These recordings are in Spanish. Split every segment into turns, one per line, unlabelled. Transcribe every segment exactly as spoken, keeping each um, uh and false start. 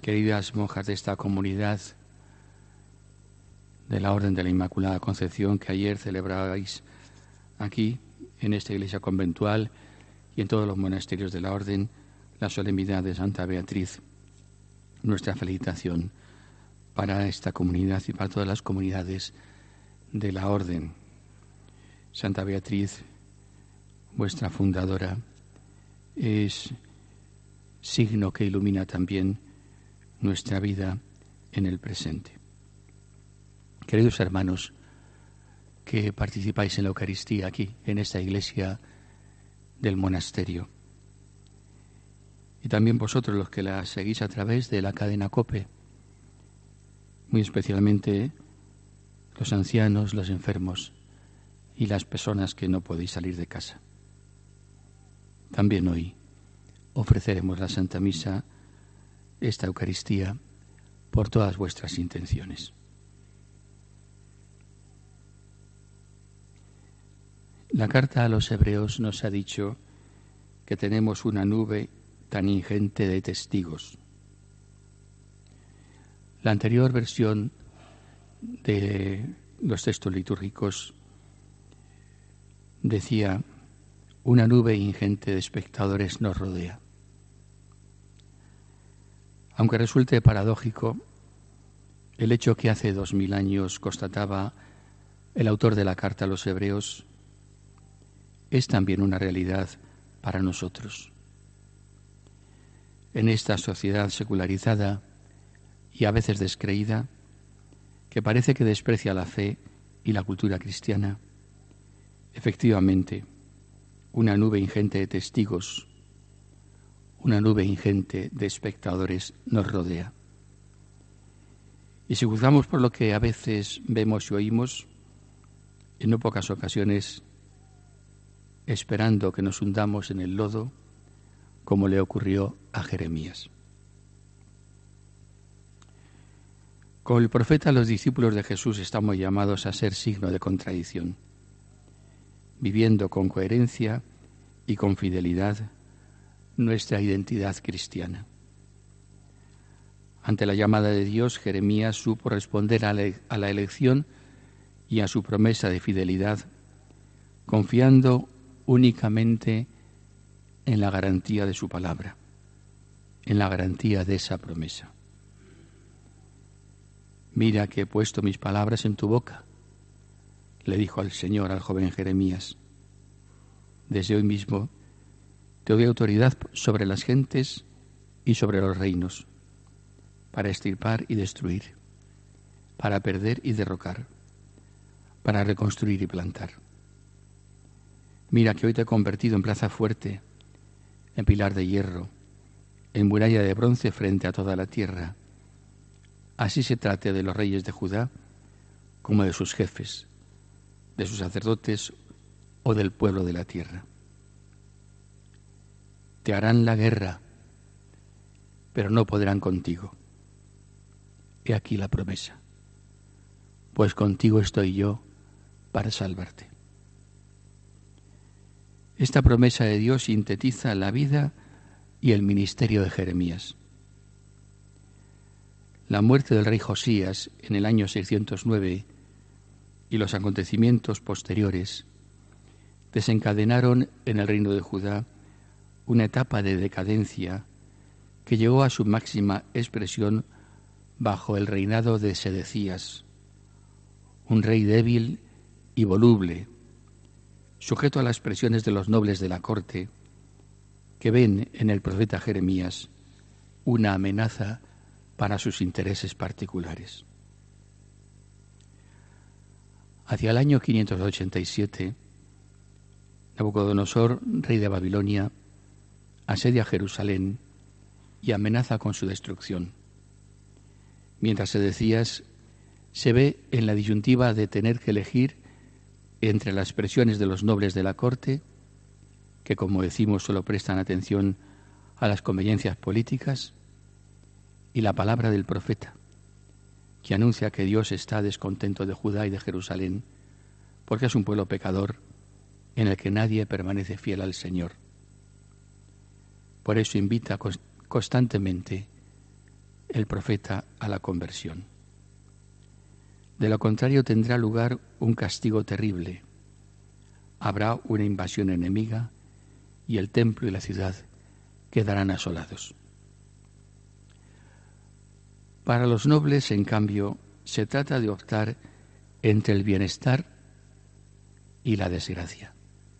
queridas monjas de esta comunidad de la Orden de la Inmaculada Concepción, que ayer celebrabais aquí, en esta iglesia conventual y en todos los monasterios de la Orden, la solemnidad de Santa Beatriz. Nuestra felicitación para esta comunidad y para todas las comunidades de la Orden. Santa Beatriz, vuestra fundadora, es signo que ilumina también nuestra vida en el presente. Queridos hermanos, que participáis en la Eucaristía aquí, en esta iglesia del monasterio, y también vosotros los que la seguís a través de la cadena COPE, muy especialmente los ancianos, los enfermos y las personas que no podéis salir de casa. También hoy ofreceremos la Santa Misa, esta Eucaristía, por todas vuestras intenciones. La carta a los Hebreos nos ha dicho que tenemos una nube tan ingente de testigos. La anterior versión de los textos litúrgicos decía: una nube ingente de espectadores nos rodea. Aunque resulte paradójico, el hecho que hace dos mil años constataba el autor de la carta a los Hebreos es también una realidad para nosotros. En esta sociedad secularizada y a veces descreída, que parece que desprecia la fe y la cultura cristiana, efectivamente, una nube ingente de testigos, una nube ingente de espectadores nos rodea. Y si juzgamos por lo que a veces vemos y oímos, en no pocas ocasiones esperando que nos hundamos en el lodo, como le ocurrió a Jeremías. Con el profeta, los discípulos de Jesús estamos llamados a ser signo de contradicción, viviendo con coherencia y con fidelidad nuestra identidad cristiana. Ante la llamada de Dios, Jeremías supo responder a la, a la elección y a su promesa de fidelidad, confiando únicamente en la garantía de su palabra, en la garantía de esa promesa. Mira que he puesto mis palabras en tu boca, le dijo al Señor al joven Jeremías. Desde hoy mismo te doy autoridad sobre las gentes y sobre los reinos, para extirpar y destruir, para perder y derrocar, para reconstruir y plantar. Mira que hoy te he convertido en plaza fuerte, en pilar de hierro, en muralla de bronce frente a toda la tierra. Así se trate de los reyes de Judá como de sus jefes, de sus sacerdotes o del pueblo de la tierra. Te harán la guerra, pero no podrán contigo. He aquí la promesa, pues contigo estoy yo para salvarte. Esta promesa de Dios sintetiza la vida y el ministerio de Jeremías. La muerte del rey Josías en el año seiscientos nueve y los acontecimientos posteriores desencadenaron en el reino de Judá una etapa de decadencia que llegó a su máxima expresión bajo el reinado de Sedecías, un rey débil y voluble, sujeto a las presiones de los nobles de la corte, que ven en el profeta Jeremías una amenaza para sus intereses particulares. Hacia el año quinientos ochenta y siete, Nabucodonosor, rey de Babilonia, asedia Jerusalén y amenaza con su destrucción. Mientras Sedecías se ve en la disyuntiva de tener que elegir entre las presiones de los nobles de la corte, que como decimos solo prestan atención a las conveniencias políticas, y la palabra del profeta, que anuncia que Dios está descontento de Judá y de Jerusalén, porque es un pueblo pecador en el que nadie permanece fiel al Señor. Por eso invita constantemente el profeta a la conversión. De lo contrario tendrá lugar un castigo terrible. Habrá una invasión enemiga y el templo y la ciudad quedarán asolados. Para los nobles, en cambio, se trata de optar entre el bienestar y la desgracia.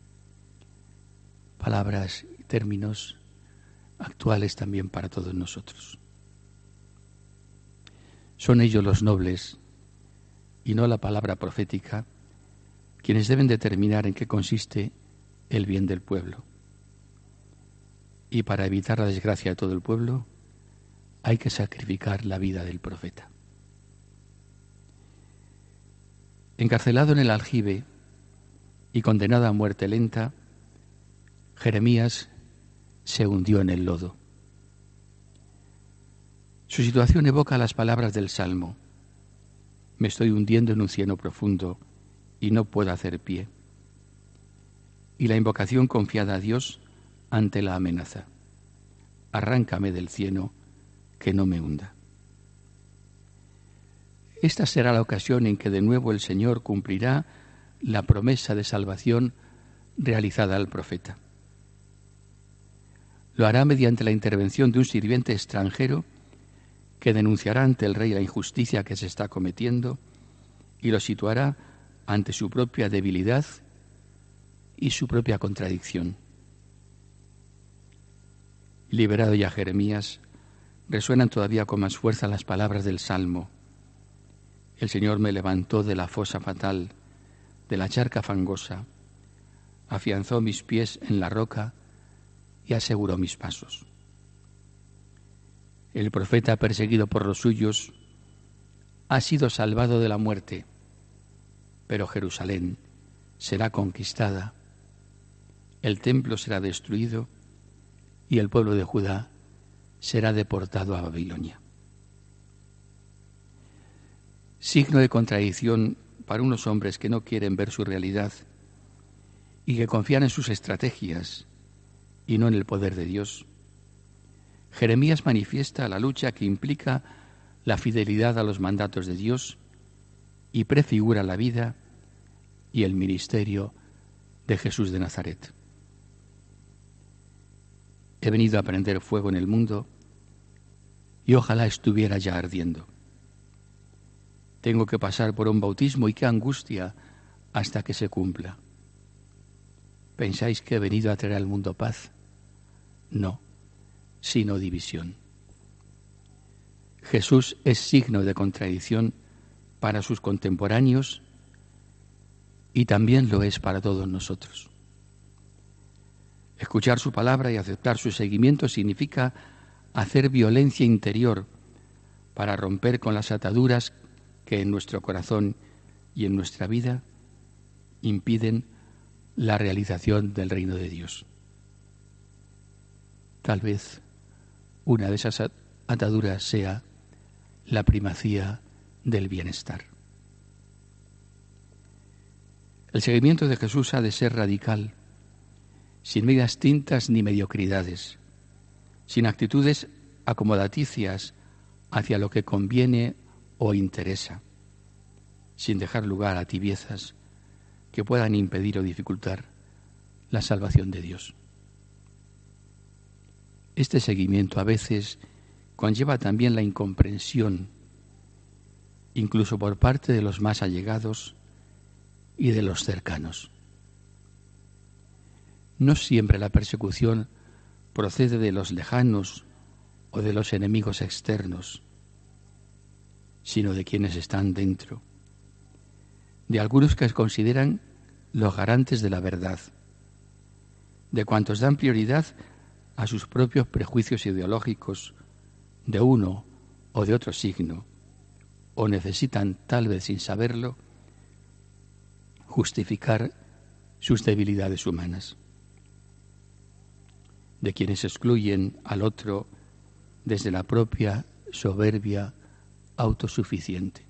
Palabras y términos actuales también para todos nosotros. Son ellos los nobles, y no la palabra profética, quienes deben determinar en qué consiste el bien del pueblo. Y para evitar la desgracia de todo el pueblo, hay que sacrificar la vida del profeta. Encarcelado en el aljibe y condenado a muerte lenta, Jeremías se hundió en el lodo. Su situación evoca las palabras del Salmo: me estoy hundiendo en un cieno profundo y no puedo hacer pie. Y la invocación confiada a Dios ante la amenaza: arráncame del cieno, que no me hunda. Esta será la ocasión en que de nuevo el Señor cumplirá la promesa de salvación realizada al profeta. Lo hará mediante la intervención de un sirviente extranjero que denunciará ante el rey la injusticia que se está cometiendo y lo situará ante su propia debilidad y su propia contradicción. Liberado ya Jeremías, resuenan todavía con más fuerza las palabras del Salmo: el Señor me levantó de la fosa fatal, de la charca fangosa, afianzó mis pies en la roca y aseguró mis pasos. El profeta, perseguido por los suyos, ha sido salvado de la muerte, pero Jerusalén será conquistada, el templo será destruido y el pueblo de Judá será deportado a Babilonia. Signo de contradicción para unos hombres que no quieren ver su realidad y que confían en sus estrategias y no en el poder de Dios, Jeremías manifiesta la lucha que implica la fidelidad a los mandatos de Dios y prefigura la vida y el ministerio de Jesús de Nazaret. He venido a prender fuego en el mundo y ojalá estuviera ya ardiendo. Tengo que pasar por un bautismo y qué angustia hasta que se cumpla. ¿Pensáis que he venido a traer al mundo paz? No, sino división. Jesús es signo de contradicción para sus contemporáneos y también lo es para todos nosotros. Escuchar su palabra y aceptar su seguimiento significa hacer violencia interior para romper con las ataduras que en nuestro corazón y en nuestra vida impiden la realización del reino de Dios. Tal vez una de esas ataduras sea la primacía del bienestar. El seguimiento de Jesús ha de ser radical, sin medias tintas ni mediocridades, sin actitudes acomodaticias hacia lo que conviene o interesa, sin dejar lugar a tibiezas que puedan impedir o dificultar la salvación de Dios. Este seguimiento a veces conlleva también la incomprensión, incluso por parte de los más allegados y de los cercanos. No siempre la persecución procede de los lejanos o de los enemigos externos, sino de quienes están dentro, de algunos que se consideran los garantes de la verdad, de cuantos dan prioridad a sus propios prejuicios ideológicos de uno o de otro signo, o necesitan, tal vez sin saberlo, justificar sus debilidades humanas, de quienes excluyen al otro desde la propia soberbia autosuficiente.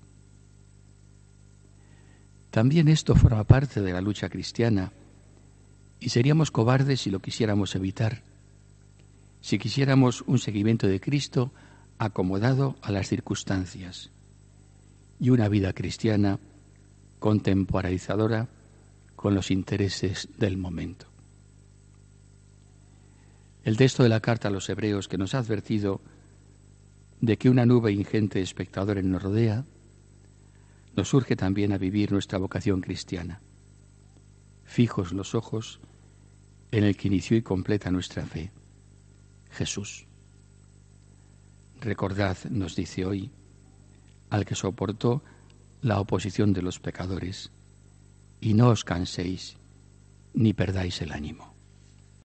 También esto forma parte de la lucha cristiana y seríamos cobardes si lo quisiéramos evitar. Si quisiéramos un seguimiento de Cristo acomodado a las circunstancias, y una vida cristiana contemporaneizadora con los intereses del momento. El texto de la carta a los hebreos, que nos ha advertido de que una nube ingente de espectadores nos rodea, nos urge también a vivir nuestra vocación cristiana, fijos los ojos en el que inició y completa nuestra fe, Jesús. Recordad, nos dice hoy, al que soportó la oposición de los pecadores, y no os canséis ni perdáis el ánimo.